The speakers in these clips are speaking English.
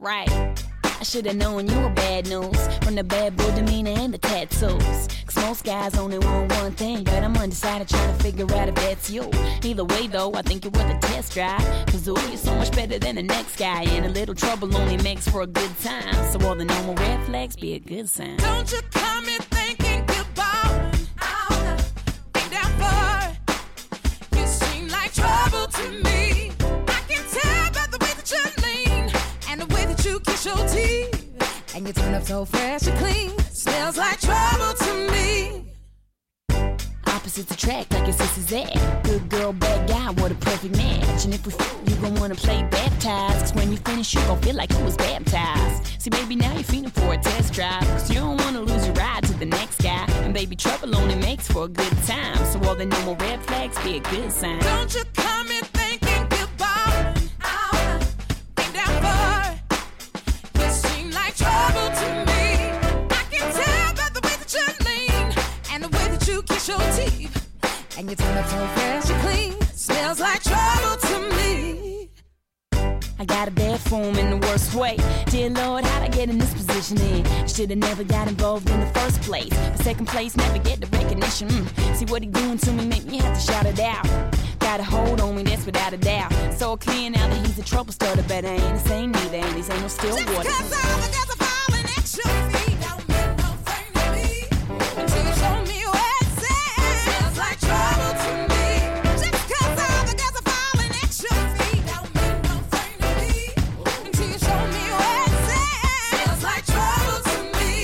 Right. I should've known you were bad news from the bad boy demeanor and the tattoos. Cause most guys only want one thing, but I'm undecided trying to figure out if that's you. Either way though, I think you're worth a test drive. Cause ooh, you're so much better than the next guy. And a little trouble only makes for a good time. So all the normal red flags be a good sign. Don't you come in thinking you're ballin' out. Ain't that far. You seem like trouble to me. I can tell by the way that you lean and the way that you kiss your teeth. And you turn up so fresh and clean. Smells like trouble to me. Opposites attract like your sister's at. Good girl, bad guy, what a perfect match. And if we you gon' wanna play baptized. Cause when we finish, you gon' feel like you was baptized. See, baby, now you're feeling for a test drive. Cause you don't wanna lose your ride to the next guy. And baby, trouble only makes for a good time. So all the normal red flags be a good sign. Don't you come in thinking you're ballin' out. Ain't that far. You seem like trouble to me. I can tell by the way that you lean and the way that you kiss your teeth. And you turn up so fresh and clean. Smells like trouble to me. I got a bad form in the worst way. Dear Lord, how'd I get in this position in? Should've never got involved in the first place. The second place, never get the recognition. See what he doing to me, make me have to shout it out. Got a hold on me, that's without a doubt. So clear now that he's a trouble starter, but I ain't the same neither, and these ain't no still Just water. cause all the girls are falling at your feet don't mean no thing to me. Until you show me where it's at. Smells like trouble to me. Just cause all the girls are falling at your feet don't mean no thing to me. Until you show me where it's at. Smells like trouble to me.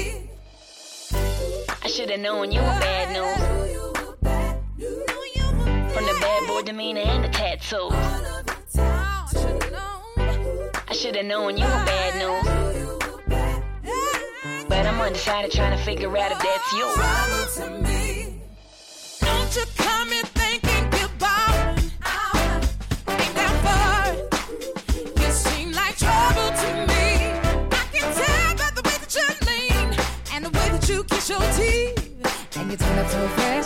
I should've known you were bad news from the bad boy demeanor and the tattoos. I should've known you were bad news, but I'm undecided trying to figure out if that's you. Trouble to me. Don't you come in thinking you're ballin' out. Ain't that far. You seem like trouble to me. I can tell by the way that you lean and the way that you kiss your teeth. And you turn up so fast.